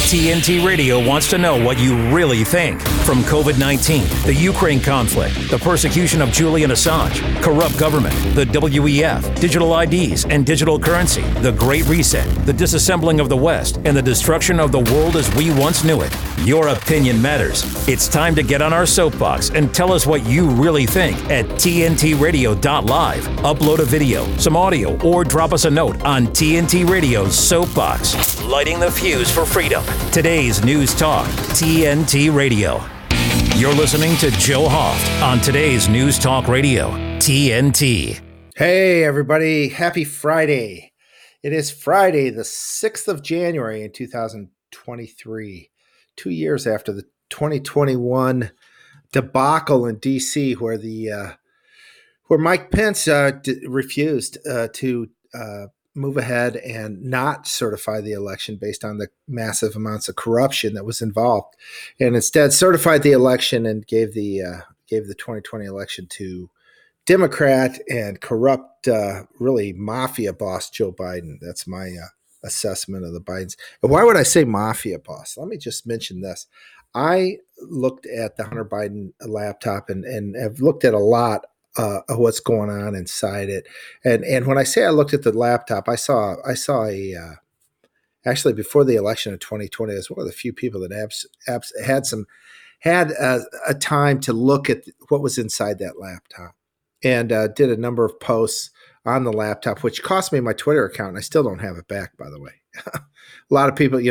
TNT Radio wants to know what you really think. From COVID-19, the Ukraine conflict, the persecution of Julian Assange, corrupt government, the WEF, digital IDs and digital currency, the Great Reset, the disassembling of the West, and the destruction of the world as we once knew it. Your opinion matters. It's time to get on our soapbox and tell us what you really think at tntradio.live. Upload a video, some audio, or drop us a note on TNT Radio's Soapbox. Lighting the fuse for freedom. Today's News Talk, TNT Radio. You're listening to Joe Hoft on today's News Talk Radio, TNT. Hey, everybody. Happy Friday. It is Friday, the 6th of January in 2023, 2 years after the 2021 debacle in D.C., where Mike Pence refused to move ahead and not certify the election based on the massive amounts of corruption that was involved, and instead certified the election and gave the 2020 election to Democrat and corrupt, really mafia boss Joe Biden. That's my assessment of the Bidens. And why would I say mafia boss? Let me just mention this. I looked at the Hunter Biden laptop and have looked at a lot of what's going on inside it. And when I say I looked at the laptop, I saw actually before the election of 2020, I was one of the few people that had a time to look at what was inside that laptop, and did a number of posts on the laptop, which cost me my Twitter account. And I still don't have it back, by the way. A lot of people,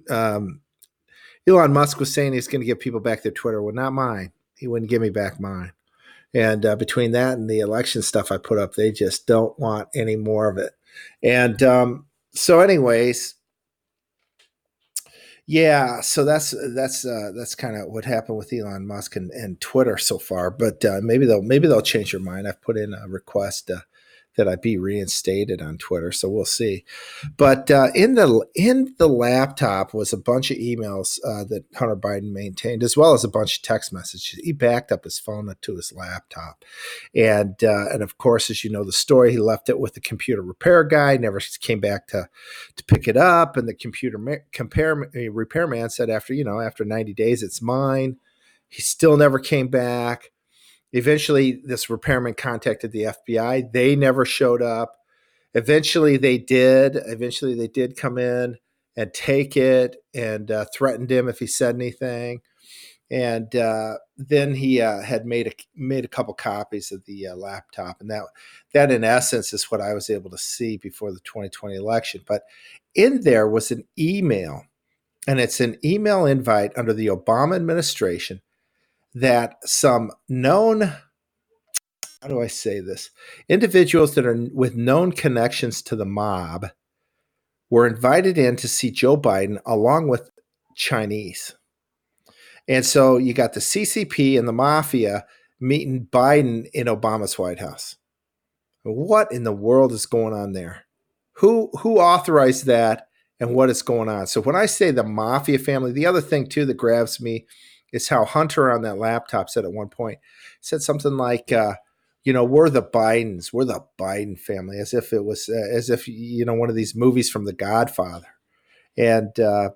Elon Musk was saying he's going to give people back their Twitter. Well, not mine. He wouldn't give me back mine. And between that and the election stuff I put up, they just don't want any more of it. And so anyways, yeah, so that's kind of what happened with Elon Musk and Twitter so far. But maybe they'll change their mind. I've put in a request that I be reinstated on Twitter, so we'll see. But in the laptop was a bunch of emails that Hunter Biden maintained, as well as a bunch of text messages. He backed up his phone to his laptop, and of course, as you know the story, he left it with the computer repair guy. Never came back to pick it up, and the computer repairman said after 90 days it's mine. He still never came back. Eventually, this repairman contacted the FBI. They never showed up. Eventually, they did. Eventually, they did come in and take it and threatened him if he said anything. And then he had made a couple copies of the laptop, and that in essence is what I was able to see before the 2020 election. But in there was an email, and it's an email invite under the Obama administration that some known, how do I say this, individuals that are with known connections to the mob were invited in to see Joe Biden along with Chinese. And so you got the CCP and the mafia meeting Biden in Obama's White House. What in the world is going on there? Who authorized that, and what is going on? So when I say the mafia family, the other thing too that grabs me is how Hunter on that laptop said at one point, said something like, we're the Bidens, we're the Biden family, as if it was, one of these movies from The Godfather. And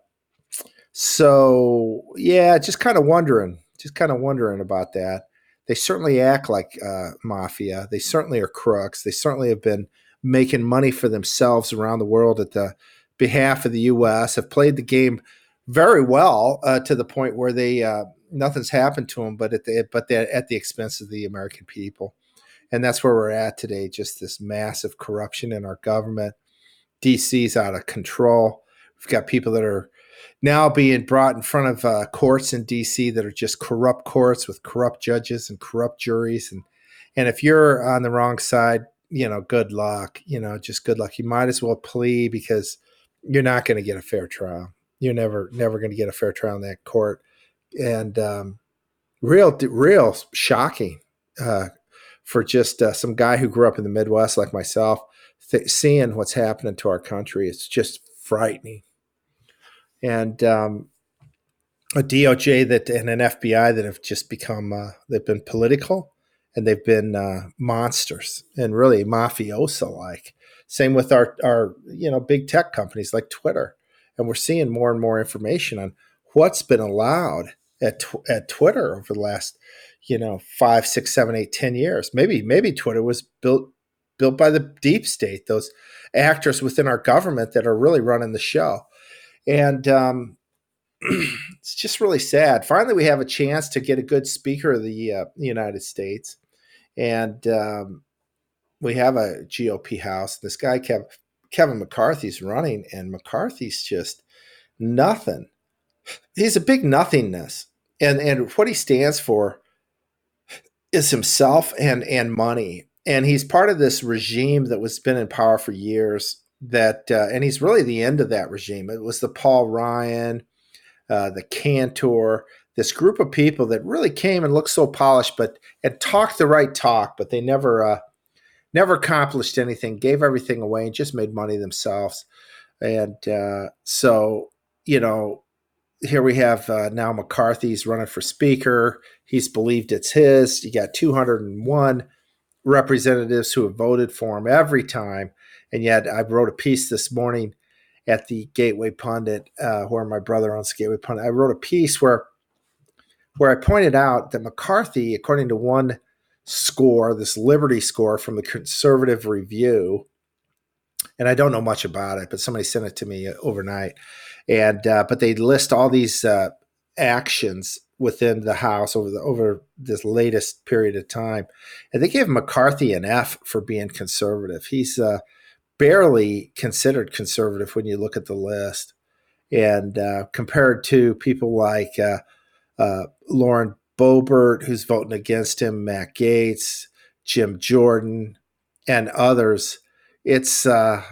so, yeah, just kind of wondering about that. They certainly act like mafia. They certainly are crooks. They certainly have been making money for themselves around the world at the behalf of the U.S., have played the game very well to the point where they nothing's happened to them, but they're at the expense of the American people, and that's where we're at today. Just this massive corruption in our government. DC's out of control. We've got people that are now being brought in front of courts in DC that are just corrupt courts with corrupt judges and corrupt juries, and if you're on the wrong side, good luck. Just good luck. You might as well plea because you're not going to get a fair trial. You're never going to get a fair trial in that court. And real shocking for just some guy who grew up in the Midwest like myself, seeing what's happening to our country. It's just frightening. And a DOJ and an FBI that have just become, they've been political, and they've been monsters and really mafioso-like. Same with our big tech companies like Twitter and we're seeing more and more information on what's been allowed at Twitter over the last 5, 6, 7, 8, 10 years. Maybe Twitter was built by the deep state, those actors within our government that are really running the show. And it's just really sad. Finally, we have a chance to get a good speaker of the United States. And we have a GOP House. This guy, Kevin McCarthy's running, and McCarthy's just nothing. He's a big nothingness. And what he stands for is himself and money. And he's part of this regime that was been in power for years. And he's really the end of that regime. It was the Paul Ryan, the Cantor, this group of people that really came and looked so polished, and talked the right talk, but they never accomplished anything, gave everything away, and just made money themselves. And so, here we have now McCarthy's running for speaker. He's believed it's his. You got 201 representatives who have voted for him every time. And yet I wrote a piece this morning at the Gateway Pundit, where my brother owns the Gateway Pundit. I wrote a piece where I pointed out that McCarthy, according to one score, this Liberty score from the Conservative Review, and I don't know much about it, but somebody sent it to me overnight. And but they list all these actions within the House over this latest period of time, and they gave McCarthy an F for being conservative. He's barely considered conservative when you look at the list, and compared to people like Lauren Boebert, who's voting against him, Matt Gaetz, Jim Jordan, and others. It's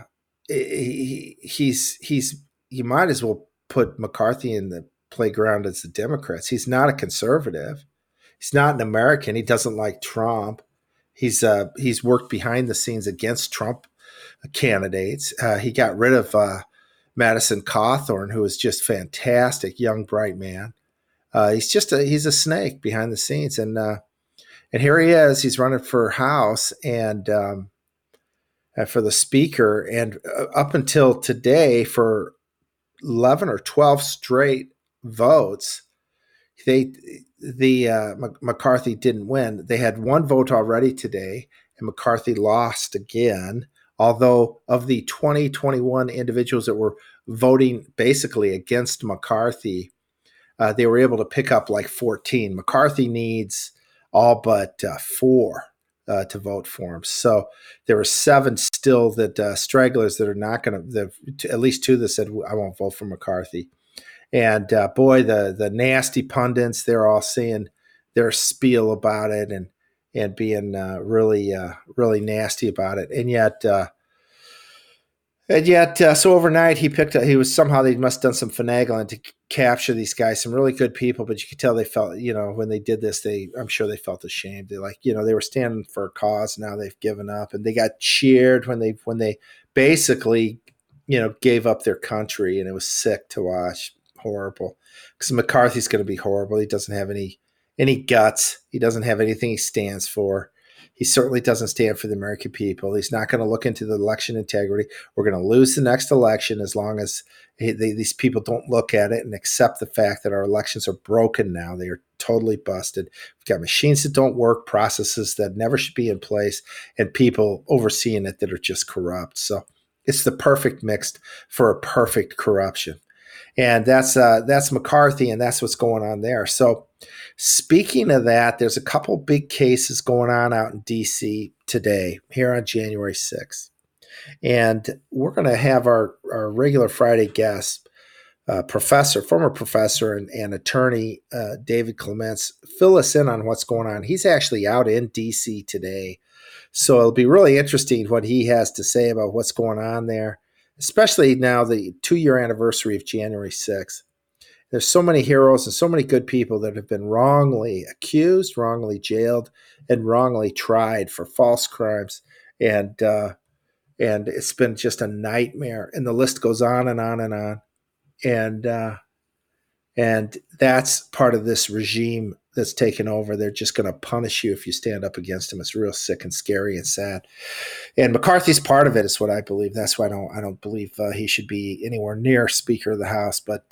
you might as well put McCarthy in the playground as the Democrats. He's not a conservative. He's not an American. He doesn't like Trump. He's worked behind the scenes against Trump candidates. He got rid of Madison Cawthorn, who was just fantastic, young, bright man. He's a snake behind the scenes, and here he is. He's running for House and for the Speaker, and up until today, for 11 or 12 straight votes, McCarthy didn't win. They had one vote already today, and McCarthy lost again. Although of the 21 individuals that were voting basically against McCarthy, they were able to pick up like 14. McCarthy needs all but 4 to vote for him. So there were 7 still that stragglers that are not going to, at least 2 that said, I won't vote for McCarthy. And boy, the nasty pundits, they're all saying their spiel about it and being really nasty about it. And yet, so overnight he was somehow, they must have done some finagling to capture these guys, some really good people, but you could tell they felt, when they did this, I'm sure they felt ashamed. They they were standing for a cause. Now they've given up, and they got cheered when they basically, gave up their country, and it was sick to watch. Horrible. Because McCarthy's going to be horrible. He doesn't have any guts. He doesn't have anything he stands for. He certainly doesn't stand for the American people. He's not going to look into the election integrity. We're going to lose the next election as long as these people don't look at it and accept the fact that our elections are broken now. They are totally busted. We've got machines that don't work, processes that never should be in place, and people overseeing it that are just corrupt. So it's the perfect mix for a perfect corruption. And that's McCarthy, and that's what's going on there. So speaking of that, there's a couple big cases going on out in D.C. today, here on January 6th. And we're going to have our regular Friday guest, former professor and attorney David Clements, fill us in on what's going on. He's actually out in D.C. today. So it'll be really interesting what he has to say about what's going on there, especially now the 2-year anniversary of January 6th. There's so many heroes and so many good people that have been wrongly accused, wrongly jailed, and wrongly tried for false crimes. And it's been just a nightmare. And the list goes on and on and on. And And that's part of this regime that's taken over. They're just going to punish you if you stand up against them. It's real sick and scary and sad. And McCarthy's part of it, is what I believe. That's why I don't believe he should be anywhere near Speaker of the House. But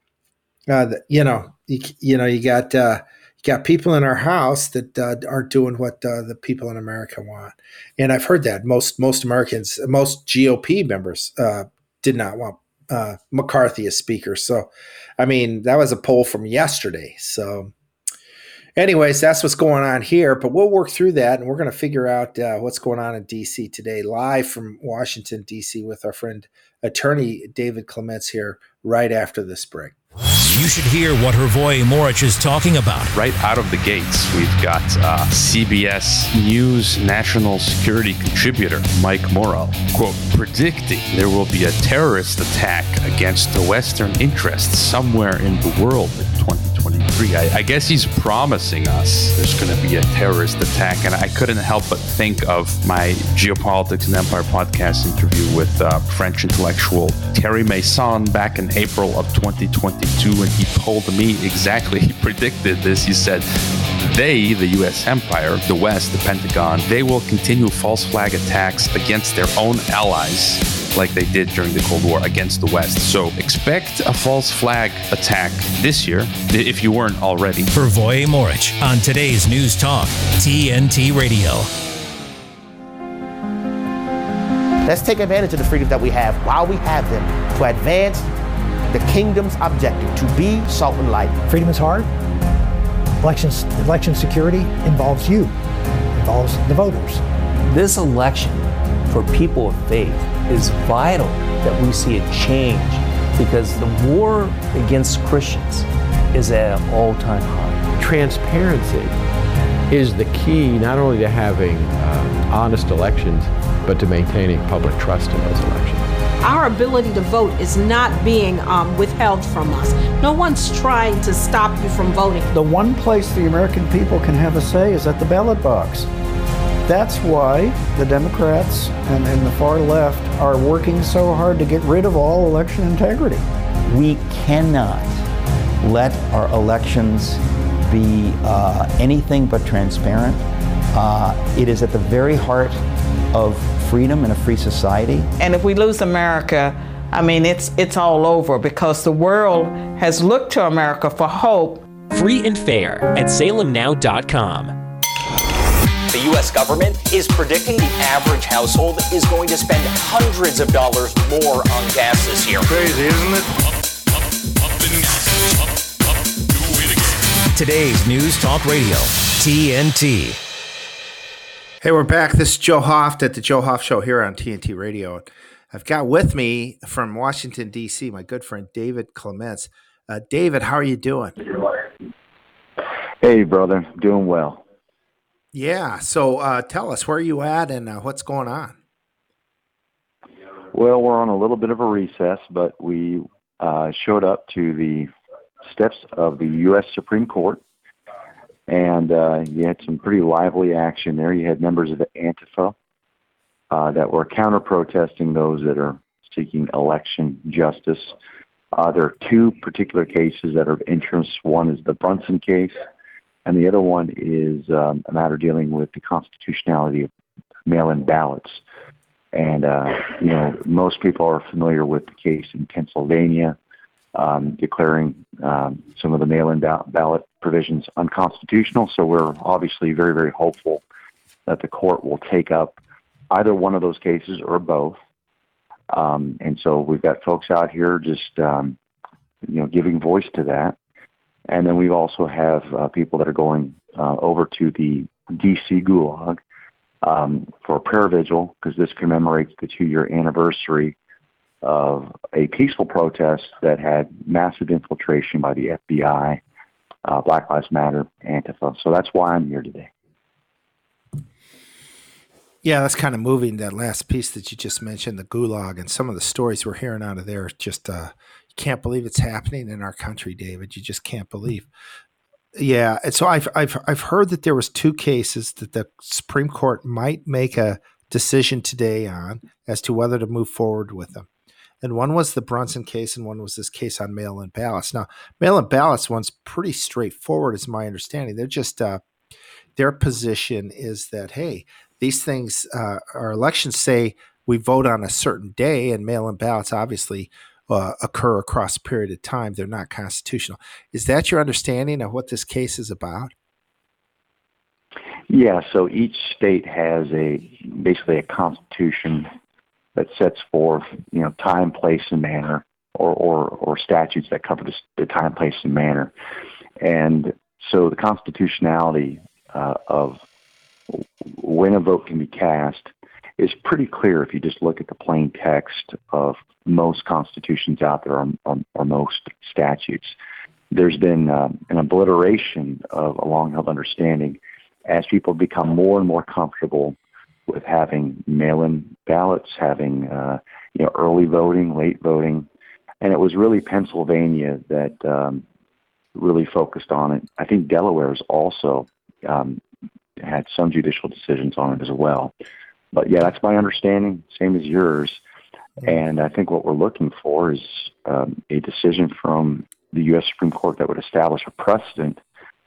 you got people in our House that aren't doing what the people in America want. And I've heard that most Americans, most GOP members did not want McCarthy as Speaker. So, I mean, that was a poll from yesterday. So anyways, that's what's going on here, but we'll work through that, and we're going to figure out what's going on in D.C. today, live from Washington, D.C. with our friend attorney David Clements here right after this break. You should hear what Hrvoje Morić is talking about. Right out of the gates, we've got CBS News national security contributor Mike Morrell, quote, predicting there will be a terrorist attack against the Western interests somewhere in the world in 2023. I guess he's promising us there's going to be a terrorist attack, and I couldn't help but think of my Geopolitics and Empire podcast interview with French intellectual Thierry Meyssan back in April of 2022, and he told me exactly, he predicted this. He said, they, the U.S. empire, the West, the Pentagon, they will continue false flag attacks against their own allies like they did during the Cold War against the West. So expect a false flag attack this year, if you weren't already. Hrvoje Morić on today's News Talk, TNT Radio. Let's take advantage of the freedoms that we have while we have them to advance the kingdom's objective, to be salt and light. Freedom is hard. Election security involves you, involves the voters. This election for people of faith is vital that we see a change, because the war against Christians is at an all-time high. Transparency is the key not only to having honest elections, but to maintaining public trust in those elections. Our ability to vote is not being withheld from us. No one's trying to stop you from voting. The one place the American people can have a say is at the ballot box. That's why the Democrats and the far left are working so hard to get rid of all election integrity. We cannot let our elections be anything but transparent. It is at the very heart of freedom in a free society. And if we lose America, I mean, it's all over, because the world has looked to America for hope. Free and fair at salemnow.com. The U.S. government is predicting the average household is going to spend hundreds of dollars more on gas this year. Crazy, isn't it? Today's News Talk Radio, TNT. Hey, we're back. This is Joe Hoft at the Joe Hoft Show here on TNT Radio. I've got with me from Washington, D.C., my good friend David Clements. David, how are you doing? Hey, brother. Doing well. Yeah. So tell us, where are you at and what's going on? Well, we're on a little bit of a recess, but we showed up to the steps of the U.S. Supreme Court. And you had some pretty lively action there. You had members of the Antifa that were counter-protesting those that are seeking election justice. There are two particular cases that are of interest. One is the Brunson case, and the other one is a matter dealing with the constitutionality of mail-in ballots. And, most people are familiar with the case in Pennsylvania, declaring some of the mail-in ballot provisions unconstitutional. So we're obviously very, very hopeful that the court will take up either one of those cases or both. And so we've got folks out here just, giving voice to that. And then we also have people that are going over to the D.C. Gulag for a prayer vigil, because this commemorates the 2-year anniversary of a peaceful protest that had massive infiltration by the FBI, Black Lives Matter, Antifa. So that's why I'm here today. Yeah, that's kind of moving, that last piece that you just mentioned, the Gulag, and some of the stories we're hearing out of there. Just you can't believe it's happening in our country, David. You just can't believe. Yeah, and so I've heard that there was 2 cases that the Supreme Court might make a decision today on as to whether to move forward with them. And one was the Brunson case, and one was this case on mail-in ballots. Now, mail-in ballots one's pretty straightforward, is my understanding. They're just their position is that, hey, these things, our elections say we vote on a certain day, and mail-in ballots obviously occur across a period of time. They're not constitutional. Is that your understanding of what this case is about? Yeah, so each state has basically a constitution that sets forth, time, place, and manner, or statutes that cover the time, place, and manner. And so the constitutionality of when a vote can be cast is pretty clear if you just look at the plain text of most constitutions out there or most statutes. There's been an obliteration of a long-held understanding as people become more and more comfortable with having mail-in ballots, having early voting, late voting. And it was really Pennsylvania that really focused on it. I think Delaware's also had some judicial decisions on it as well. But yeah, that's my understanding, same as yours. And I think what we're looking for is a decision from the U.S. Supreme Court that would establish a precedent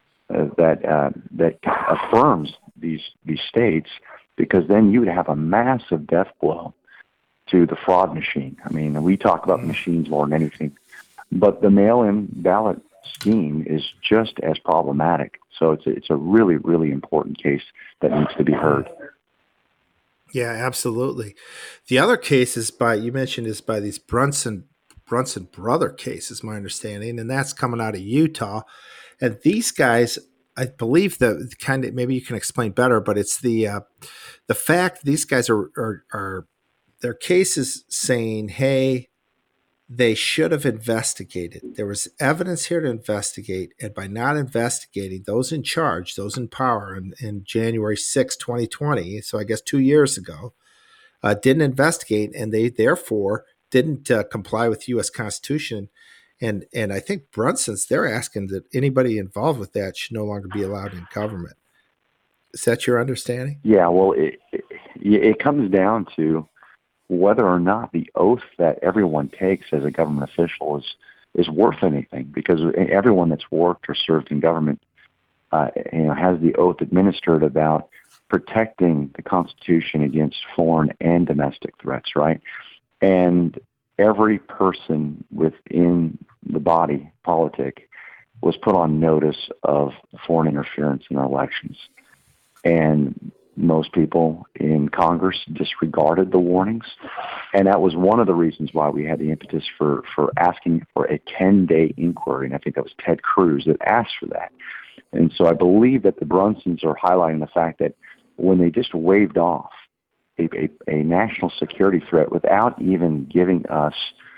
that affirms these states, because then you would have a massive death blow to the fraud machine. I mean, we talk about machines more than anything, but the mail-in ballot scheme is just as problematic. So it's a really, really important case that needs to be heard. Yeah, absolutely. The other case is by these Brunson brother cases, my understanding, and that's coming out of Utah. And these guys, I believe maybe you can explain better, but it's the fact these guys are their cases saying, hey, they should have investigated. There was evidence here to investigate, and by not investigating, those in charge, those in power in January 6, 2020, so I guess 2 years ago, didn't investigate, and they therefore didn't comply with the U.S. Constitution. And I think Brunson's, they're asking that anybody involved with that should no longer be allowed in government. Is that your understanding? Yeah, well, it comes down to whether or not the oath that everyone takes as a government official is worth anything, because everyone that's worked or served in government has the oath administered about protecting the Constitution against foreign and domestic threats, right? And every person within the body politic was put on notice of foreign interference in our elections. And most people in Congress disregarded the warnings. And that was one of the reasons why we had the impetus for asking for a 10-day inquiry. And I think that was Ted Cruz that asked for that. And so I believe that the Brunsons are highlighting the fact that when they just waved off a national security threat without even giving us,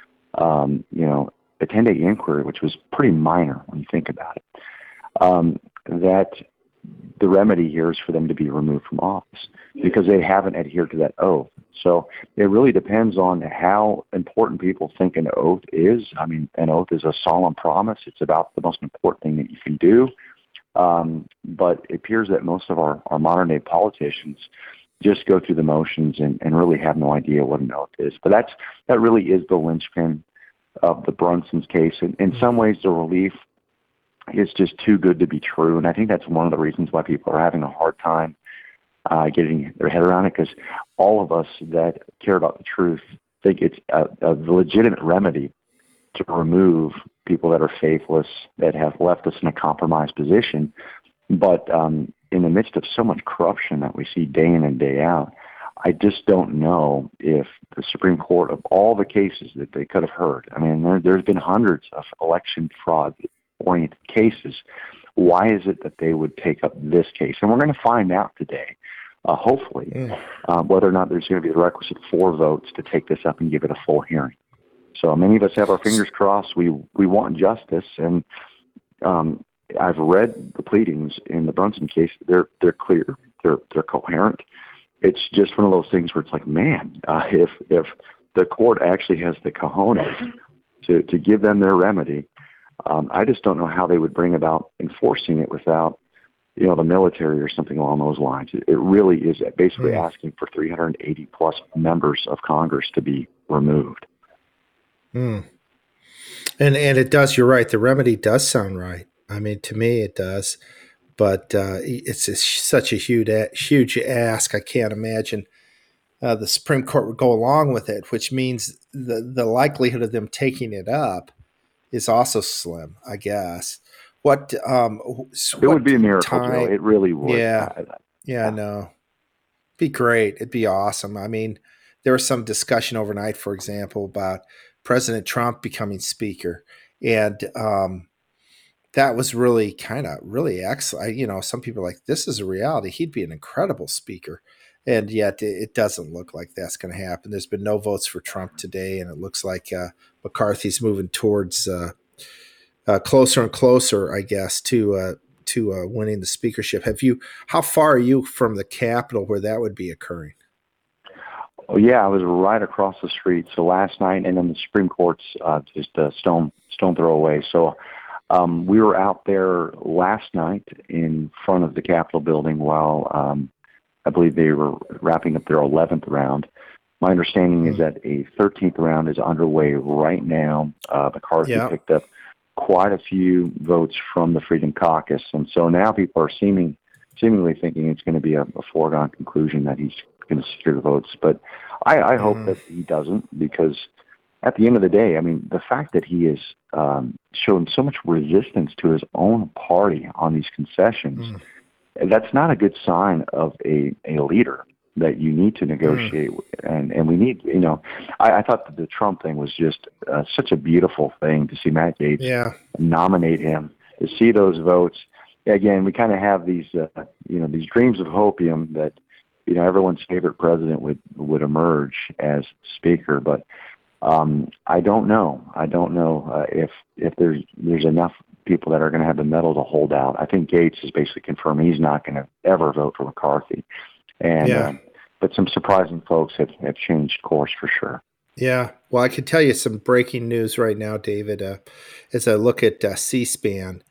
a 10-day inquiry, which was pretty minor when you think about it, that the remedy here is for them to be removed from office because they haven't adhered to that oath. So it really depends on how important people think an oath is. I mean, an oath is a solemn promise. It's about the most important thing that you can do. But it appears that most of our modern-day politicians just go through the motions and really have no idea what an oath is. But that really is the linchpin of the Brunson's case. And in some ways, the relief is just too good to be true. And I think that's one of the reasons why people are having a hard time getting their head around it, because all of us that care about the truth think it's a legitimate remedy to remove people that are faithless, that have left us in a compromised position. But in the midst of so much corruption that we see day in and day out, I just don't know if the Supreme Court, of all the cases that they could have heard, I mean, there's been hundreds of election fraud-oriented cases. Why is it that they would take up this case? And we're going to find out today, hopefully, whether or not there's going to be the requisite 4 votes to take this up and give it a full hearing. So many of us have our fingers crossed. We want justice, and I've read the pleadings in the Brunson case. They're clear. They're coherent. It's just one of those things where it's like, man, if the court actually has the cojones to give them their remedy, I just don't know how they would bring about enforcing it without, the military or something along those lines. It really is basically asking for 380 plus members of Congress to be removed. And it does. You're right. The remedy does sound right. I mean, to me, it does. But it's such a huge ask. I can't imagine the Supreme Court would go along with it, which means the likelihood of them taking it up is also slim, I guess. It would be a miracle, Joe. It really would. Yeah, I know. Be great. It'd be awesome. I mean, there was some discussion overnight, for example, about President Trump becoming speaker. And that was really excellent. Some people are like, this is a reality. He'd be an incredible speaker. And yet it doesn't look like that's going to happen. There's been no votes for Trump today, and it looks like McCarthy's moving towards closer and closer, I guess, to winning the speakership. How far are you from the Capitol where that would be occurring? Oh yeah, I was right across the street. So last night, and then the Supreme Court's just a stone throw away. So we were out there last night in front of the Capitol building while I believe they were wrapping up their 11th round. My understanding is that a 13th round is underway right now. McCarthy picked up quite a few votes from the Freedom Caucus, and so now people are seemingly thinking it's going to be a foregone conclusion that he's going to secure the votes. But I hope that he doesn't, because at the end of the day, I mean, the fact that he has shown so much resistance to his own party on these concessions, that's not a good sign of a leader that you need to negotiate. And we need, I thought that the Trump thing was just such a beautiful thing to see Matt Gaetz nominate him, to see those votes. Again, we kind of have these, these dreams of hopium that, everyone's favorite president would emerge as speaker. But I don't know. If there's enough people that are going to have the mettle to hold out. I think Gaetz is basically confirming he's not going to ever vote for McCarthy. And but some surprising folks have changed course for sure. Yeah. Well, I can tell you some breaking news right now, David. As I look at C-SPAN,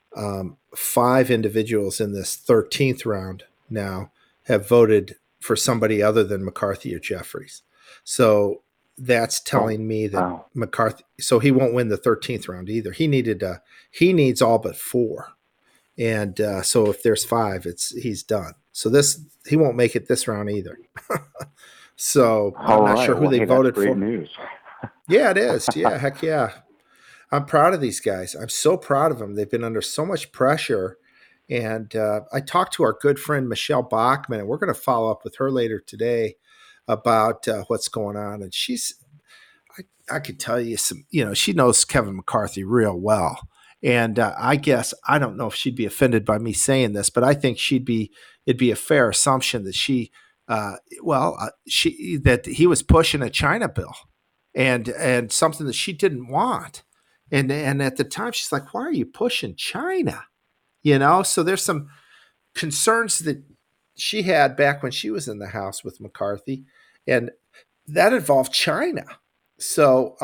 5 individuals in this 13th round now have voted for somebody other than McCarthy or Jeffries. So that's telling me that McCarthy, so he won't win the 13th round either. He needs all but 4. And so if there's 5, he's done. So he won't make it this round either. So I'm not sure who they voted for. News. Yeah, it is. Yeah, heck yeah. I'm proud of these guys. I'm so proud of them. They've been under so much pressure. And I talked to our good friend Michelle Bachmann, and we're going to follow up with her later today about what's going on. And I could tell you some, she knows Kevin McCarthy real well. And I guess, I don't know if she'd be offended by me saying this, but I think it'd be a fair assumption that that he was pushing a China bill and something that she didn't want. And at the time she's like, why are you pushing China? So there's some concerns that she had back when she was in the House with McCarthy, and that involved China. So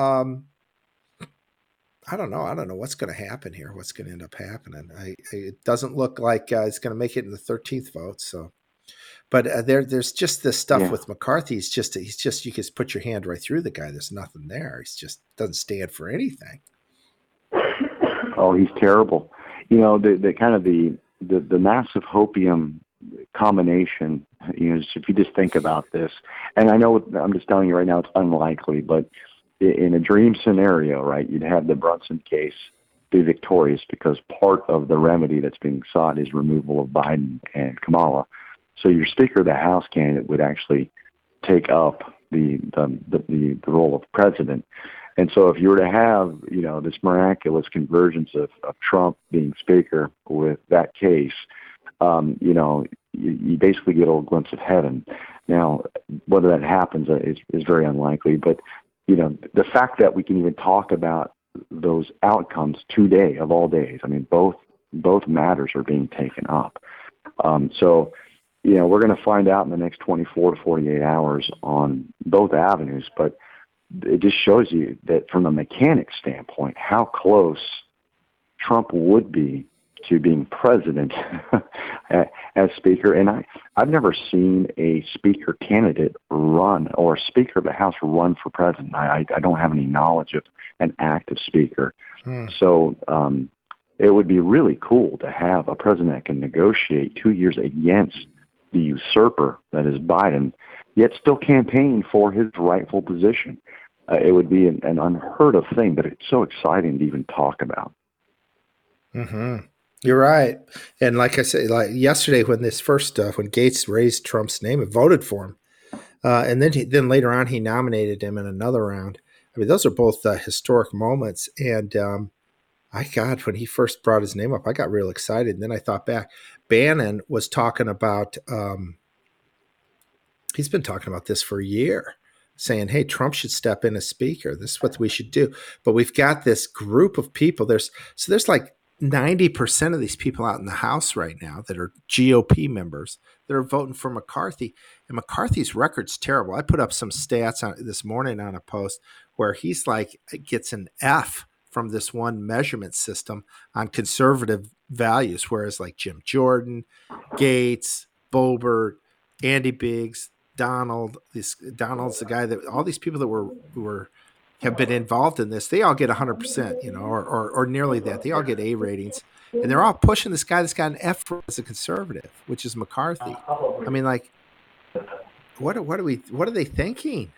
I don't know. I don't know what's going to happen here. What's going to end up happening? It doesn't look like it's going to make it in the 13th vote. So, but there's just this stuff with McCarthy. He's just you can put your hand right through the guy. There's nothing there. He's just doesn't stand for anything. Oh, he's terrible. The kind of the massive hopium combination. If you just think about this, and I know I'm just telling you right now, it's unlikely, but in a dream scenario, right, you'd have the Brunson case be victorious because part of the remedy that's being sought is removal of Biden and Kamala. So your Speaker of the House candidate would actually take up the role of president. And so if you were to have, this miraculous convergence of Trump being Speaker with that case, you basically get a little glimpse of heaven. Now, whether that happens is very unlikely, but the fact that we can even talk about those outcomes today of all days, I mean, both matters are being taken up. So, we're going to find out in the next 24 to 48 hours on both avenues, but it just shows you that from a mechanics standpoint, how close Trump would be to being president as Speaker. And I've never seen a Speaker candidate run or Speaker of the House run for president. I don't have any knowledge of an active Speaker. So it would be really cool to have a president that can negotiate 2 years against the usurper that is Biden, yet still campaign for his rightful position. It would be an unheard of thing, but it's so exciting to even talk about. Mm-hmm. You're right. And like I said, like yesterday when this first when Gates raised Trump's name and voted for him, and then later on he nominated him in another round. I mean, those are both historic moments. And when he first brought his name up, I got real excited. And then I thought back, Bannon was talking about, he's been talking about this for a year, saying, hey, Trump should step in as Speaker. This is what we should do. But we've got this group of people. There's like 90% of these people out in the House right now that are GOP members that are voting for McCarthy. And McCarthy's record's terrible. I put up some stats this morning on a post where he's like, gets an F from this one measurement system on conservative values, whereas like Jim Jordan, Gates, Boebert, Andy Biggs, Donald's the guy that all these people that have been involved in this, they all get 100%, or nearly that. They all get A ratings, and they're all pushing this guy that's got an F as a conservative, which is McCarthy. I mean, like, what are they thinking?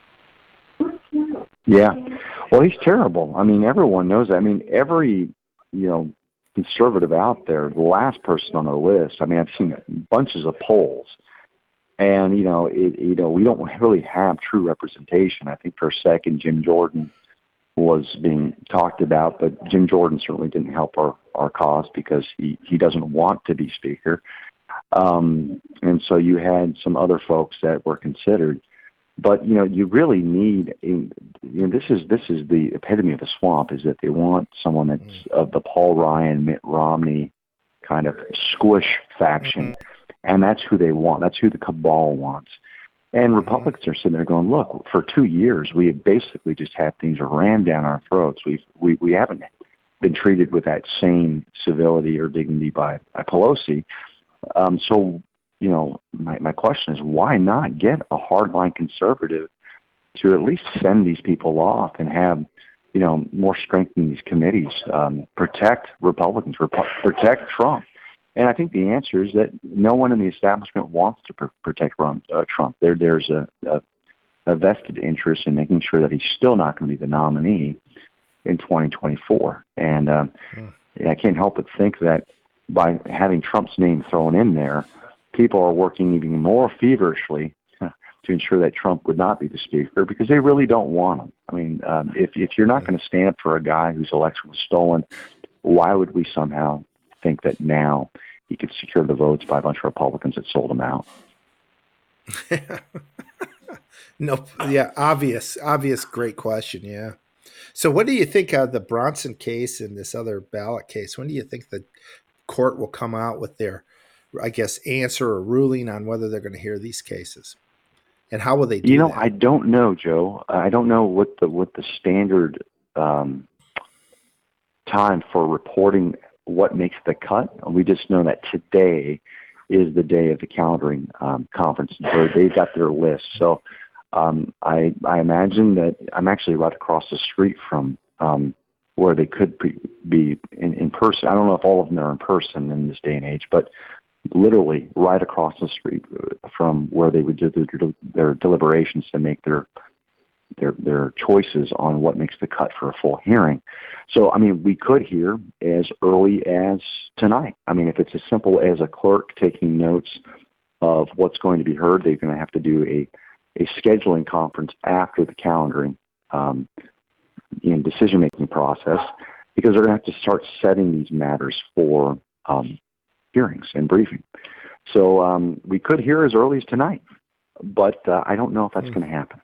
Yeah, well, he's terrible. I mean, everyone knows that. I mean, every conservative out there, the last person on the list. I mean, I've seen bunches of polls. And, we don't really have true representation. I think for a second, Jim Jordan was being talked about, but Jim Jordan certainly didn't help our cause because he doesn't want to be Speaker. And so you had some other folks that were considered. But, you really need, this is the epitome of the swamp, is that they want someone that's of the Paul Ryan, Mitt Romney kind of squish faction. And that's who they want. That's who the cabal wants. And Republicans are sitting there going, look, for 2 years, we have basically just had things rammed down our throats. We haven't been treated with that same civility or dignity by Pelosi. So, my question is, why not get a hardline conservative to at least send these people off and have, more strength in these committees, protect Republicans, protect Trump? And I think the answer is that no one in the establishment wants to protect Trump. There's a vested interest in making sure that he's still not going to be the nominee in 2024. And I can't help but think that by having Trump's name thrown in there, people are working even more feverishly to ensure that Trump would not be the Speaker because they really don't want him. I mean, if you're not going to stand up for a guy whose election was stolen, why would we somehow think that now he could secure the votes by a bunch of Republicans that sold him out? No, yeah, obvious, great question, yeah. So what do you think of the Bronson case and this other ballot case? When do you think the court will come out with their, I guess, answer or ruling on whether they're going to hear these cases? And how will they do that? I don't know, Joe. I don't know what the standard time for reporting what makes the cut. We just know that today is the day of the calendaring conference where they've got their list. So I imagine that I'm actually right across the street from where they could be in person. I don't know if all of them are in person in this day and age, but literally right across the street from where they would do their deliberations to make their choices on what makes the cut for a full hearing. So, I mean, we could hear as early as tonight. I mean, if it's as simple as a clerk taking notes of what's going to be heard, they're going to have to do a scheduling conference after the calendaring decision-making process because they're going to have to start setting these matters for hearings and briefing. So we could hear as early as tonight, but I don't know if that's going to happen.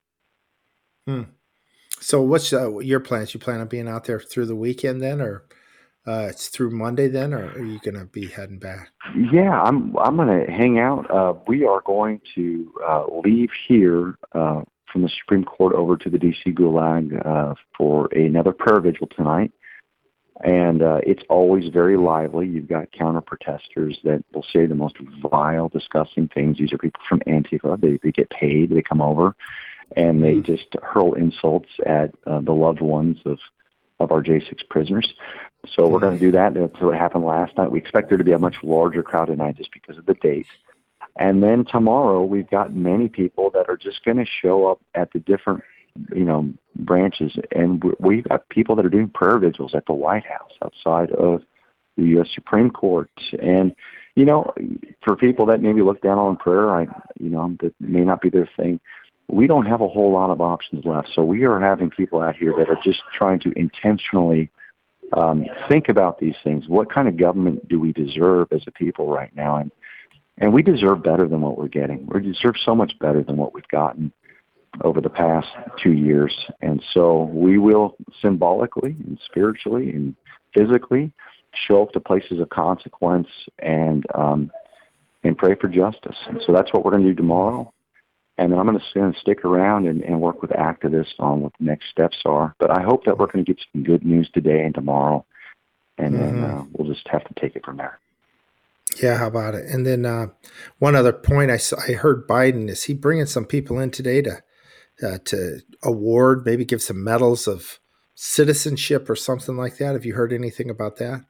So what's your plans? You plan on being out there through the weekend then, or it's through Monday then, or are you going to be heading back? Yeah, I'm going to hang out. We are going to leave here from the Supreme Court over to the D.C. Gulag for another prayer vigil tonight. And it's always very lively. You've got counter-protesters that will say the most vile, disgusting things. These are people from Antifa. They get paid. They come over, and they just hurl insults at the loved ones of our J6 prisoners. So we're going to do that. That's what happened last night. We expect there to be a much larger crowd tonight just because of the date. And then tomorrow, we've got many people that are just going to show up at the different branches, and we've got people that are doing prayer vigils at the White House outside of the U.S. Supreme Court. And, for people that maybe look down on prayer, that may not be their thing, we don't have a whole lot of options left. So we are having people out here that are just trying to intentionally think about these things. What kind of government do we deserve as a people right now? And we deserve better than what we're getting. We deserve so much better than what we've gotten over the past 2 years. And so we will symbolically and spiritually and physically show up to places of consequence and pray for justice. And so that's what we're going to do tomorrow. And then I'm going to stick around and work with activists on what the next steps are. But I hope that we're going to get some good news today and tomorrow. And then we'll just have to take it from there. Yeah, how about it? And then one other point I heard Biden, is he bringing some people in today to award, maybe give some medals of citizenship or something like that? Have you heard anything about that?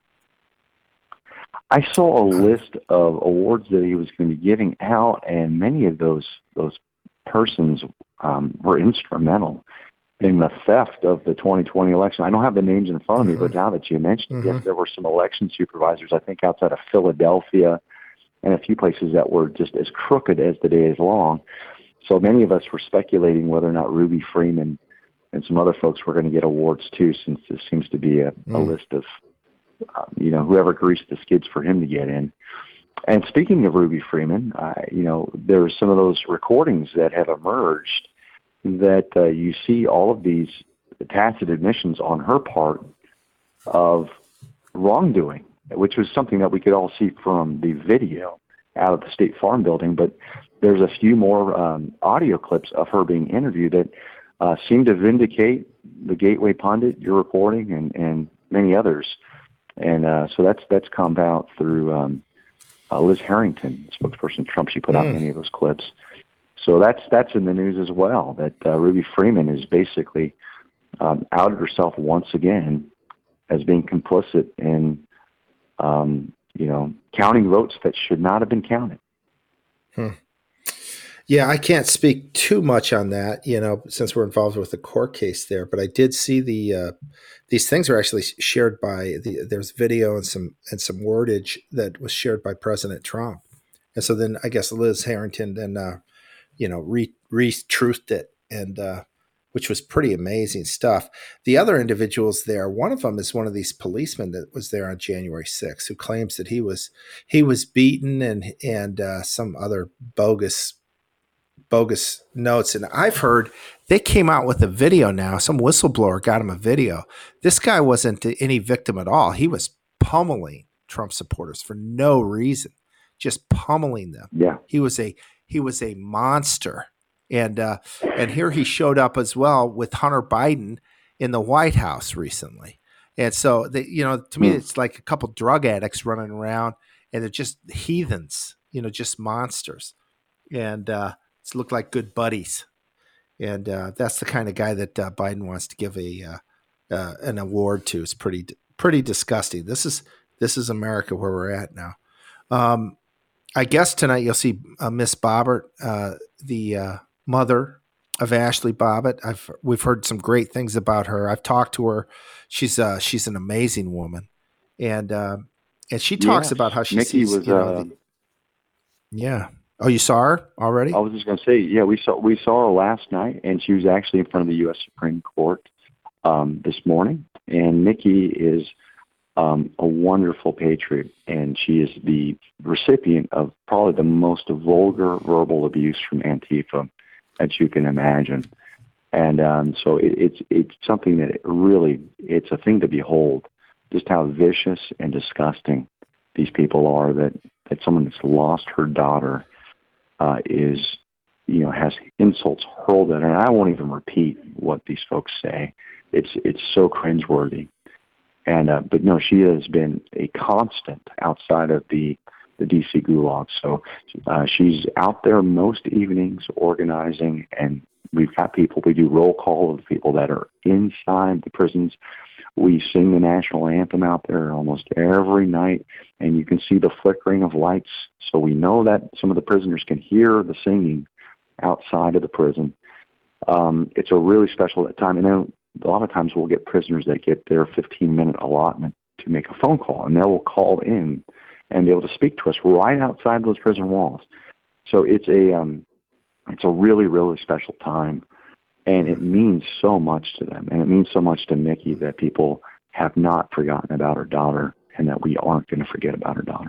I saw a list of awards that he was going to be giving out, and many of those persons were instrumental in the theft of the 2020 election. I don't have the names in front of me, but now that you mentioned it, yes, there were some election supervisors, I think, outside of Philadelphia and a few places that were just as crooked as the day is long. So many of us were speculating whether or not Ruby Freeman and some other folks were going to get awards too, since this seems to be a list of, whoever greased the skids for him to get in. And speaking of Ruby Freeman, there are some of those recordings that have emerged that you see all of these tacit admissions on her part of wrongdoing, which was something that we could all see from the video out of the State Farm building. But there's a few more audio clips of her being interviewed that seem to vindicate the Gateway Pundit, your reporting, and many others. And so that's come out through Liz Harrington, spokesperson of Trump. She put out many of those clips. So that's in the news as well, that Ruby Freeman is basically outed herself once again as being complicit in, counting votes that should not have been counted. Yeah, I can't speak too much on that, since we're involved with the court case there. But I did see these things are actually shared by there's video and some wordage that was shared by President Trump, and so then I guess Liz Harrington then re-truthed it, and which was pretty amazing stuff. The other individuals there, one of them is one of these policemen that was there on January 6th, who claims that he was beaten and some other bogus notes. And I've heard they came out with a video now. Some whistleblower got him a video. This guy wasn't any victim at all. He was pummeling Trump supporters for no reason, just pummeling them. Yeah, he was a monster. And here he showed up as well with Hunter Biden in the White House recently. And so to me, it's like a couple drug addicts running around, and they're just heathens, just monsters. And it's looked like good buddies. And that's the kind of guy that Biden wants to give an award to. It's pretty disgusting. This is America where we're at now. I guess tonight you'll see Miss Boebert, the mother of Ashley Bobbitt. We've heard some great things about her. I've talked to her. She's an amazing woman, and she talks about how she Nikki sees. Was, yeah. Oh, you saw her already? I was just going to say, yeah, we saw her last night, and she was actually in front of the U.S. Supreme Court this morning. And Nikki is a wonderful patriot, and she is the recipient of probably the most vulgar verbal abuse from Antifa that you can imagine. And so it's something that it's a thing to behold, just how vicious and disgusting these people are, that someone that's lost her daughter has insults hurled at her. And I won't even repeat what these folks say. It's so cringeworthy. And but no, she has been a constant outside of the D.C. gulag. So she's out there most evenings organizing, and we've got people. We do roll call of people that are inside the prisons. We sing the national anthem out there almost every night, and you can see the flickering of lights. So we know that some of the prisoners can hear the singing outside of the prison. It's a really special time. And then a lot of times we'll get prisoners that get their 15-minute allotment to make a phone call, and they will call in and be able to speak to us right outside those prison walls. So it's a really, really special time, and it means so much to them, and it means so much to Nikki that people have not forgotten about her daughter, and that we aren't going to forget about her daughter.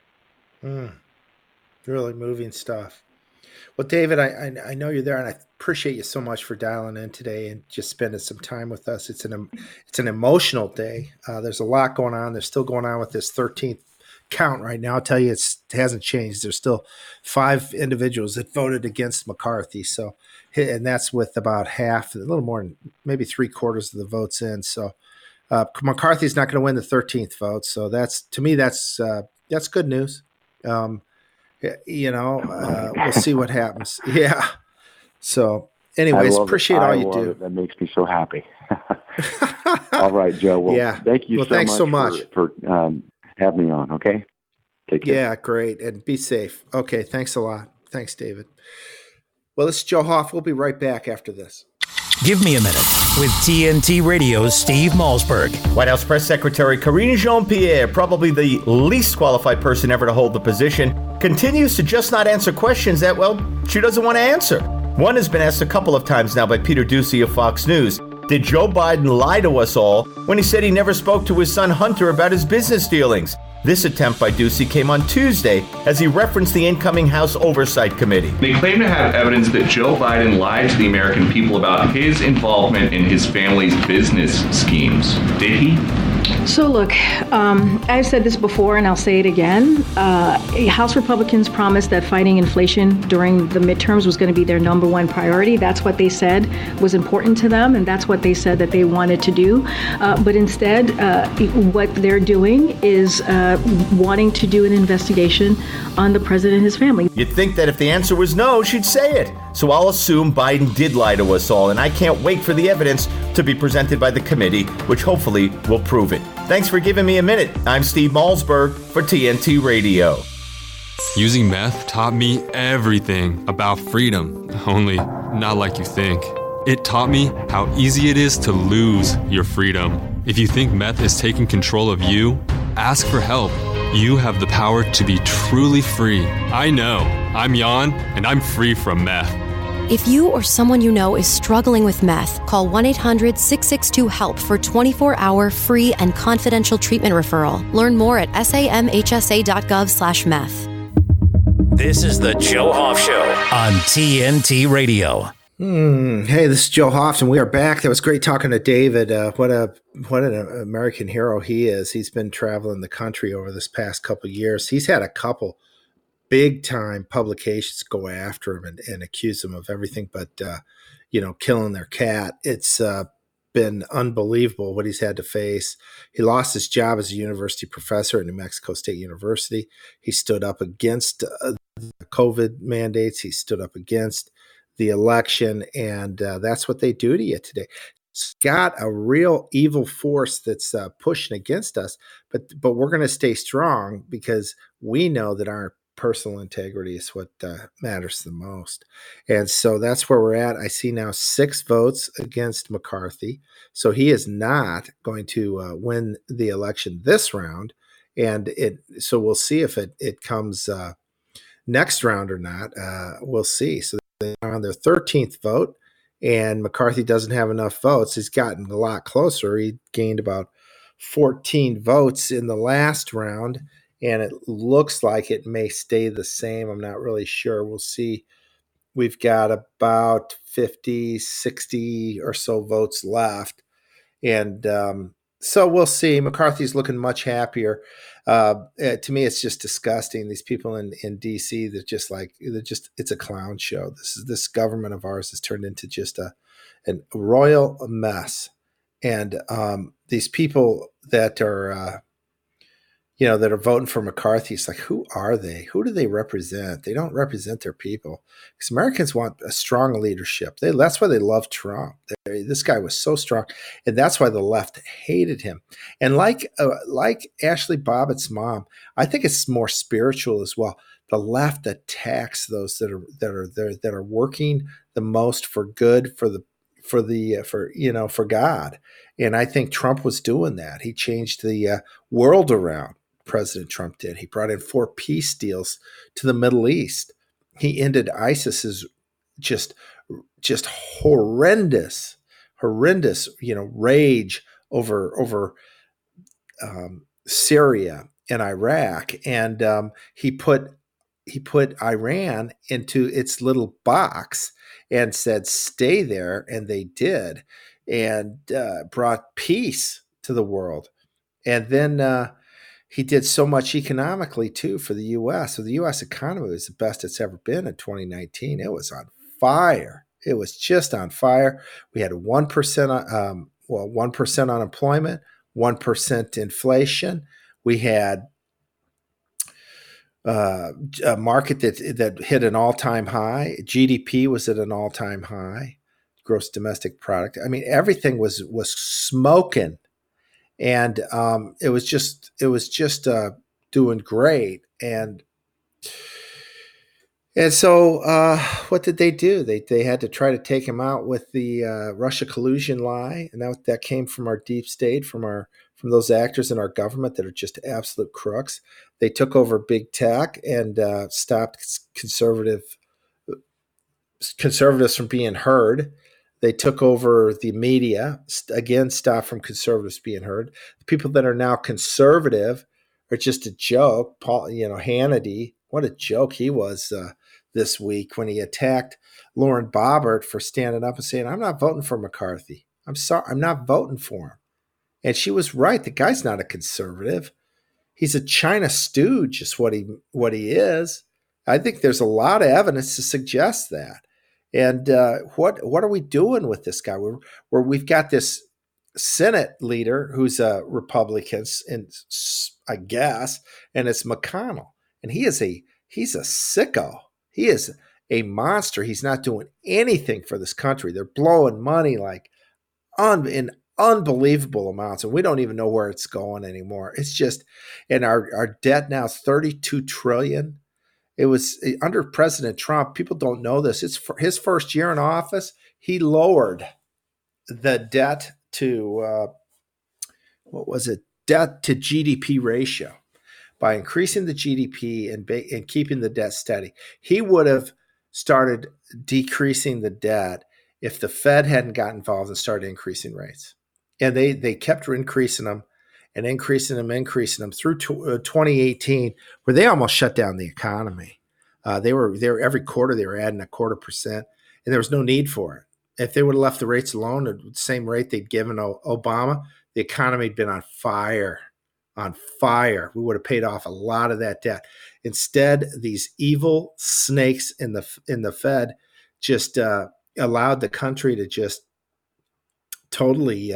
Really moving stuff. Well, David, I know you're there, and I appreciate you so much for dialing in today and just spending some time with us. It's an emotional day. There's a lot going on. There's still going on with this 13th count right now. I'll tell you, it hasn't changed. There's still 5 individuals that voted against McCarthy. So, and that's with about half, a little more than maybe 3/4 of the votes in. So, McCarthy's not going to win the 13th vote. So that's, to me, that's good news. We'll see what happens. Yeah. So anyways, appreciate all you do. That makes me so happy. All right, Joe. Well, yeah. Thank you thanks so much for having me on. Okay. Take care. Yeah, great. And be safe. Okay. Thanks a lot. Thanks, David. Well, this is Joe Hoff. We'll be right back after this. Give me a minute with TNT Radio's Steve Malzberg. White House Press Secretary Karine Jean-Pierre, probably the least qualified person ever to hold the position, continues to just not answer questions that, well, she doesn't want to answer. One has been asked a couple of times now by Peter Doocy of Fox News. Did Joe Biden lie to us all when he said he never spoke to his son Hunter about his business dealings? This attempt by Doocy came on Tuesday as he referenced the incoming House Oversight Committee. They claim to have evidence that Joe Biden lied to the American people about his involvement in his family's business schemes. Did he? So look, I've said this before and I'll say it again. House Republicans promised that fighting inflation during the midterms was going to be their number one priority. That's what they said was important to them, and that's what they said that they wanted to do. But instead, what they're doing is wanting to do an investigation on the president and his family. You'd think that if the answer was no, she'd say it. So I'll assume Biden did lie to us all, and I can't wait for the evidence to be presented by the committee, which hopefully will prove it. Thanks for giving me a minute. I'm Steve Malzberg for TNT Radio. Using meth taught me everything about freedom, only not like you think. It taught me how easy it is to lose your freedom. If you think meth is taking control of you, ask for help. You have the power to be truly free. I know. I'm Jan, and I'm free from meth. If you or someone you know is struggling with meth, call 1-800-662-HELP for 24-hour free and confidential treatment referral. Learn more at samhsa.gov/meth. This is the Joe Hoff Show on TNT Radio. Hey, this is Joe Hoff, and we are back. That was great talking to David. What an American hero he is. He's been traveling the country over this past couple of years. He's had a couple big-time publications go after him and accuse him of everything but, killing their cat. It's been unbelievable what he's had to face. He lost his job as a university professor at New Mexico State University. He stood up against the COVID mandates. He stood up against the election, and that's what they do to you today. It's got a real evil force that's pushing against us, but we're going to stay strong because we know that our personal integrity is what matters the most. And so that's where we're at. I see now 6 votes against McCarthy. So he is not going to win the election this round. And so we'll see if it comes next round or not. We'll see. So they're on their 13th vote, and McCarthy doesn't have enough votes. He's gotten a lot closer. He gained about 14 votes in the last round, and it looks like it may stay the same. I'm not really sure. We'll see. We've got about 50, 60 or so votes left. And so we'll see. McCarthy's looking much happier. To me, it's just disgusting. These people in D.C., it's a clown show. This government of ours has turned into just a royal mess. And these people that are that are voting for McCarthy. It's like, who are they? Who do they represent? They don't represent their people, because Americans want a strong leadership. That's why they love Trump. This guy was so strong, and that's why the left hated him. And like Ashley Bobbitt's mom, I think it's more spiritual as well. The left attacks those that are working the most for good, for God. And I think Trump was doing that. He changed the world around. President Trump did. He brought in 4 peace deals to the Middle East. He ended ISIS's just horrendous, rage over Syria and Iraq, and he put Iran into its little box and said, stay there, and they did, and brought peace to the world. And then he did so much economically, too, for the U.S. So the U.S. economy was the best it's ever been in 2019. It was on fire. It was just on fire. We had 1% unemployment, 1% inflation. We had a market that hit an all-time high. GDP was at an all-time high, gross domestic product. I mean, everything was smoking, and it was just doing great. And so what did they do? They had to try to take him out with the Russia collusion lie, and that came from our deep state, from those actors in our government that are just absolute crooks. They took over big tech and stopped conservatives from being heard. They took over the media, again, stopped from conservatives being heard. The people that are now conservative are just a joke. Paul, Hannity, what a joke he was this week when he attacked Lauren Boebert for standing up and saying, I'm not voting for McCarthy. I'm sorry, I'm not voting for him. And she was right. The guy's not a conservative. He's a China stooge is what he is. I think there's a lot of evidence to suggest that. And what are we doing with this guy? We've got this Senate leader who's a Republican, I guess, and it's McConnell. And he's a sicko. He is a monster. He's not doing anything for this country. They're blowing money in unbelievable amounts, and we don't even know where it's going anymore. It's just, and our debt now is $32 trillion. It was under President Trump. People don't know this. It's for his first year in office. He lowered the debt to debt to GDP ratio by increasing the GDP and keeping the debt steady. He would have started decreasing the debt if the Fed hadn't got involved and started increasing rates. And they kept increasing them and increasing them through 2018, where they almost shut down the economy. They were every quarter they were adding 0.25%, and there was no need for it. If they would have left the rates alone at the same rate they'd given Obama, the economy had been on fire. We would have paid off a lot of that debt. Instead, these evil snakes in the Fed just allowed the country to just totally,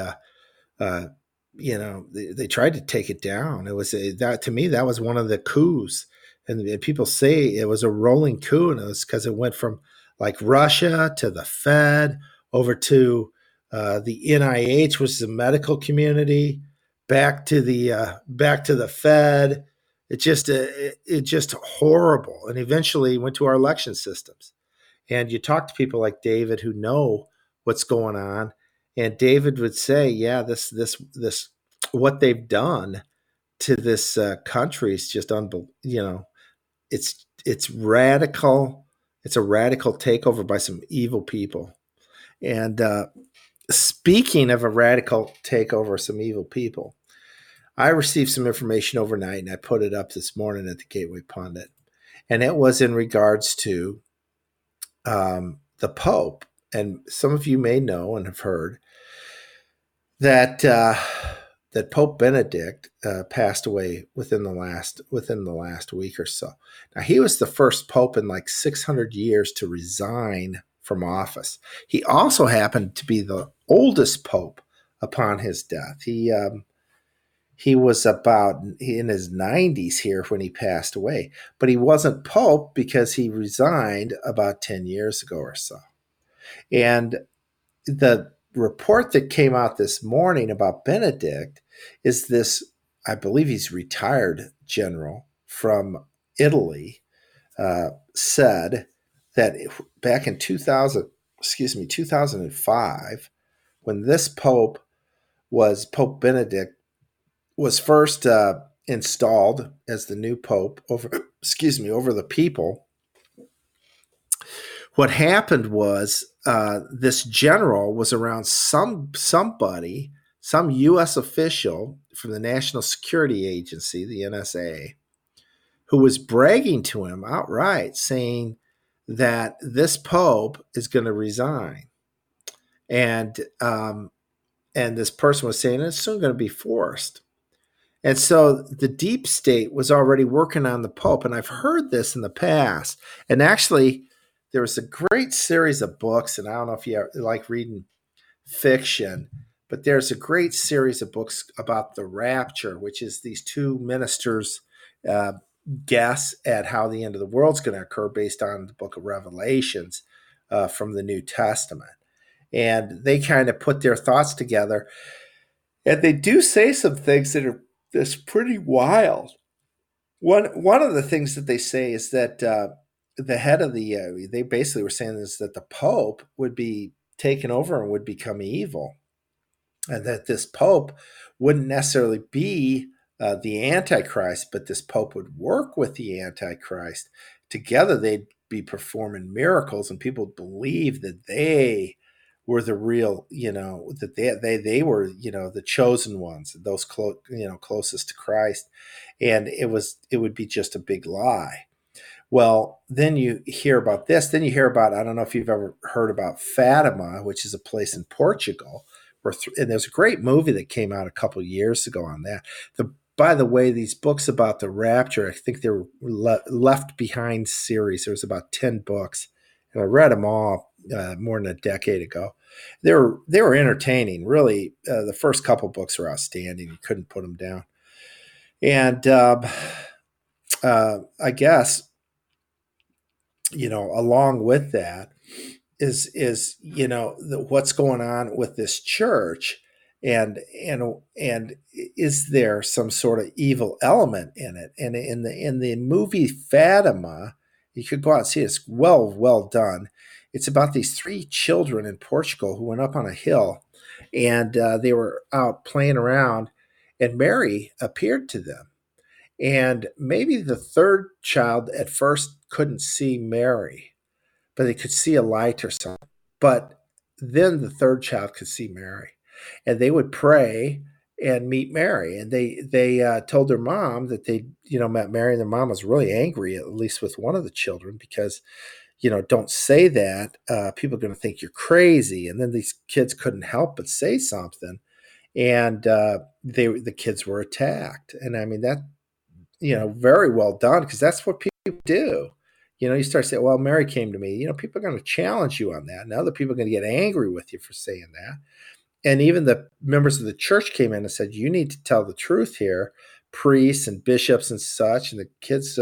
they tried to take it down. It was to me, that was one of the coups. And people say it was a rolling coup, and it was because it went from like Russia to the Fed over to the NIH, which is the medical community, back to the Fed. It just horrible, and eventually went to our election systems. And you talk to people like David who know what's going on, and David would say, "Yeah, this what they've done to this country is just unbelievable. It's radical. It's a radical takeover by some evil people." And speaking of a radical takeover of some evil people, I received some information overnight, and I put it up this morning at the Gateway Pundit, and it was in regards to the Pope. And some of you may know and have heard that that Pope Benedict passed away within the last week or so. Now, he was the first Pope in like 600 years to resign from office. He also happened to be the oldest Pope upon his death. He was about in his 90s here when he passed away, but he wasn't Pope because he resigned about 10 years ago or so. And the report that came out this morning about Benedict is this, I believe he's retired general from Italy, said that back in 2005, when this Pope Benedict was first installed as the new Pope over the people, what happened was this general was around some U.S. official from the National Security Agency, the NSA, who was bragging to him outright, saying that this Pope is going to resign, and this person was saying it's soon going to be forced. And so the deep state was already working on the Pope. And I've heard this in the past. And actually, there was a great series of books, and I don't know if you like reading fiction, but there's a great series of books about the rapture, which is these two ministers' guess at how the end of the world's going to occur based on the book of Revelations from the New Testament. And they kind of put their thoughts together. And they do say some things that are pretty wild. One of the things that they say is that the head of they basically were saying is that the Pope would be taken over and would become evil, and that this Pope wouldn't necessarily be the Antichrist, but this Pope would work with the Antichrist. Together they'd be performing miracles, and people believe that they were the real, that they were, the chosen ones, those closest to Christ, and it would be just a big lie. Well, then you hear about this. Then you hear about, I don't know if you've ever heard about Fatima, which is a place in Portugal, and there's a great movie that came out a couple of years ago on that. By the way, these books about the rapture, I think they were Left Behind series. There was about 10 books, and I read them all more than a decade ago. They were entertaining. Really, the first couple books were outstanding. You couldn't put them down. And I guess, along with that is what's going on with this church, and is there some sort of evil element in it? And in the movie Fatima, you could go out and see it. It's well done. It's about these 3 children in Portugal who went up on a hill, and they were out playing around, and Mary appeared to them. And maybe the third child at first couldn't see Mary, but they could see a light or something. But then the third child could see Mary, and they would pray and meet Mary. And they told their mom that they met Mary, and their mom was really angry, at least with one of the children, because don't say that. People are going to think you're crazy. And then these kids couldn't help but say something, and the kids were attacked. And I mean that, very well done, because that's what people do. You start saying, well, Mary came to me. People are going to challenge you on that, and other people are going to get angry with you for saying that. And even the members of the church came in and said, you need to tell the truth here, priests and bishops and such. And the kids,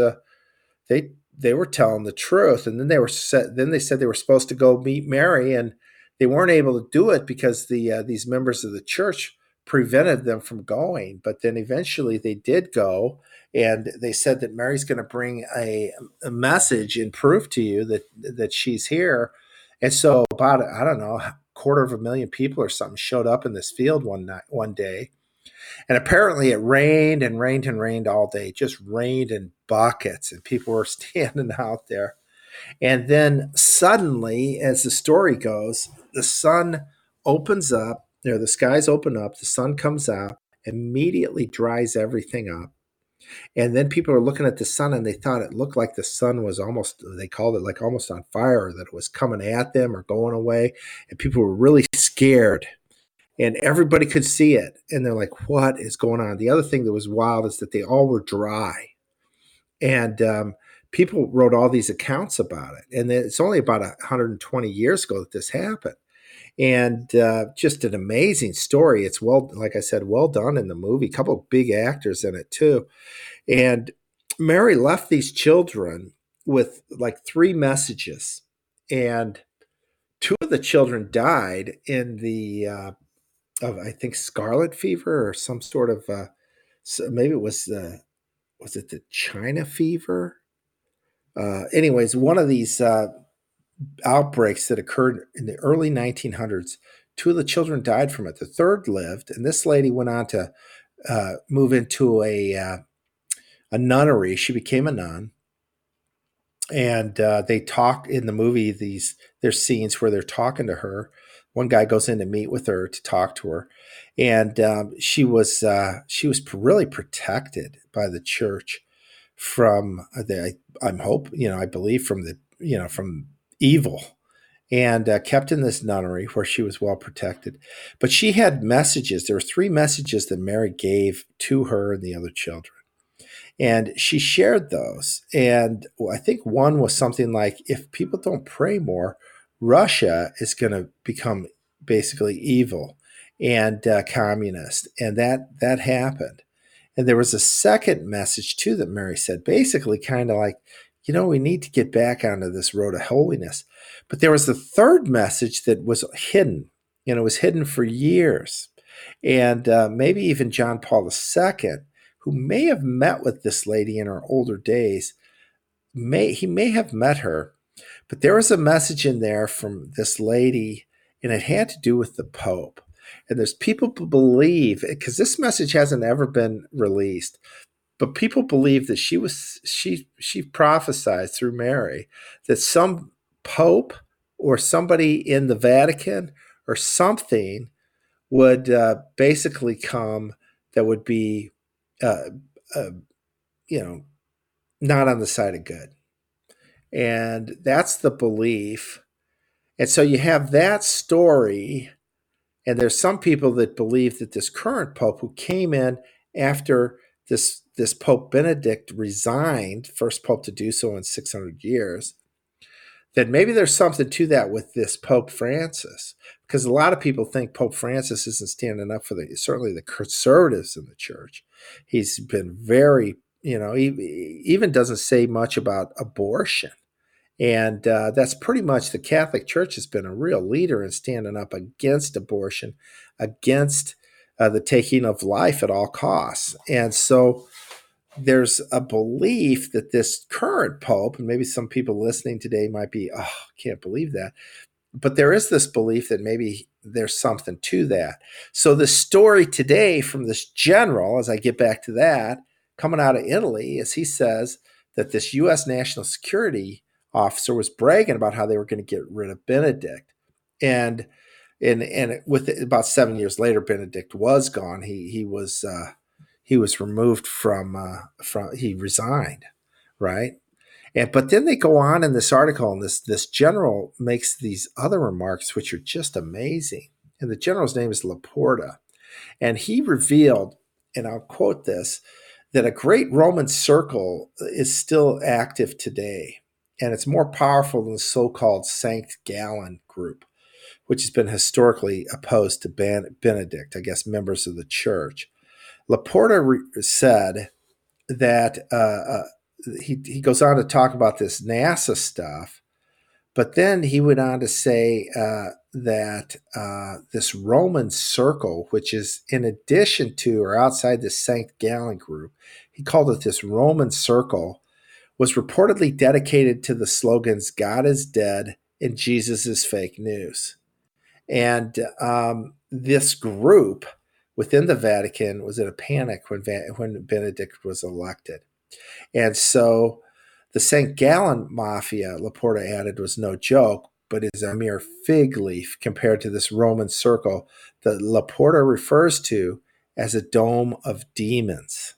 they were telling the truth. And then they said they were supposed to go meet Mary, and they weren't able to do it because these members of the church prevented them from going. But then eventually they did go, and they said that Mary's going to bring a message and prove to you that she's here. And so about, I don't know, 250,000 people or something showed up in this field one day. And apparently it rained and rained and rained all day. It just rained in buckets, and people were standing out there. And then suddenly, as the story goes, the sun opens up, the skies open up, the sun comes out, immediately dries everything up. And then people are looking at the sun, and they thought it looked like the sun was they called it like almost on fire, or that it was coming at them or going away. And people were really scared, and everybody could see it. And they're like, what is going on? The other thing that was wild is that they all were dry. And people wrote all these accounts about it. And it's only about 120 years ago that this happened. And just an amazing story. It's like I said, well done in the movie. A couple of big actors in it too. And Mary left these children with like 3 messages, and 2 of the children died in the of, I think, scarlet fever or some sort of maybe it was the China fever? Anyways, one of these outbreaks that occurred in the early 1900s. 2 of the children died from it. The third lived, and this lady went on to move into a nunnery. She became a nun, and they talk in the movie. There's scenes where they're talking to her. One guy goes in to meet with her to talk to her, and she was really protected by the church from I believe from evil, and kept in this nunnery where she was well protected. But she had messages. There were 3 messages that Mary gave to her and the other children. And she shared those. And I think one was something like, if people don't pray more, Russia is going to become basically evil and communist. And that happened. And there was a second message too that Mary said, basically kind of like, we need to get back onto this road of holiness. But there was the third message that was hidden. It was hidden for years. And maybe even John Paul II, who may have met with this lady in her older days, he may have met her. But there was a message in there from this lady, and it had to do with the Pope. And there's people who believe, because this message hasn't ever been released, but people believe that she prophesied through Mary that some Pope or somebody in the Vatican or something would basically come that would be not on the side of good. And that's the belief. And so you have that story, and there's some people that believe that this current Pope, who came in after this Pope Benedict resigned, first Pope to do so in 600 years, that maybe there's something to that with this Pope Francis, because a lot of people think Pope Francis isn't standing up for certainly the conservatives in the church. He's been very, he even doesn't say much about abortion. And that's pretty much, the Catholic Church has been a real leader in standing up against abortion, against the taking of life at all costs. And so there's a belief that this current Pope, and maybe some people listening today might be, can't believe that. But there is this belief that maybe there's something to that. So the story today from this general, as I get back to that, coming out of Italy, is he says that this U.S. national security officer was bragging about how they were going to get rid of Benedict. And with about 7 years later, Benedict was gone. He was removed from he resigned, right? But then they go on in this article, and this general makes these other remarks which are just amazing. And the general's name is Laporta, and he revealed, and I'll quote this, that a great Roman circle is still active today, and it's more powerful than the so-called Sankt Gallen group, which has been historically opposed to Benedict, I guess members of the church. Laporta said that he goes on to talk about this NASA stuff, but then he went on to say that this Roman circle, which is in addition to or outside the Sankt Gallen group, he called it this Roman circle, was reportedly dedicated to the slogans "God is dead" and "Jesus is fake news." And this group within the Vatican was in a panic when Benedict was elected. And so the St. Gallen Mafia, Laporta added, was no joke, but is a mere fig leaf compared to this Roman circle that Laporta refers to as a dome of demons.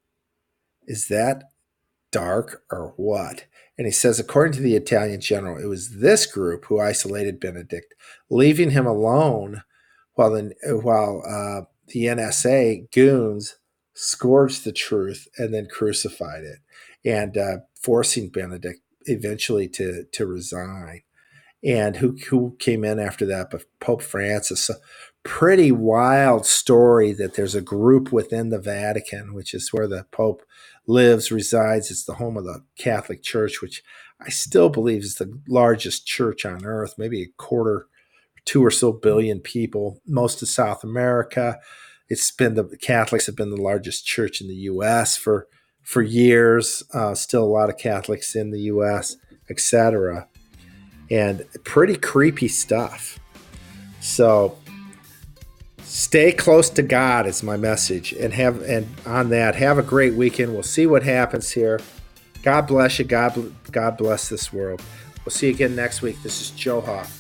Is that dark or what? And he says, according to the Italian general, it was this group who isolated Benedict, leaving him alone while the NSA goons scourged the truth and then crucified it, and forcing Benedict eventually to resign. And who came in after that? But Pope Francis. So pretty wild story that there's a group within the Vatican, which is where the Pope lives, resides. It's the home of the Catholic Church, which I still believe is the largest church on earth, maybe 2 or so billion people, most of South America. The Catholics have been the largest church in the U.S. for years. Still a lot of Catholics in the U.S., etc. And pretty creepy stuff. So stay close to God is my message, and on that, have a great weekend. We'll see what happens here. God bless you. God bless this world. We'll see you again next week. This is Joe Hoff.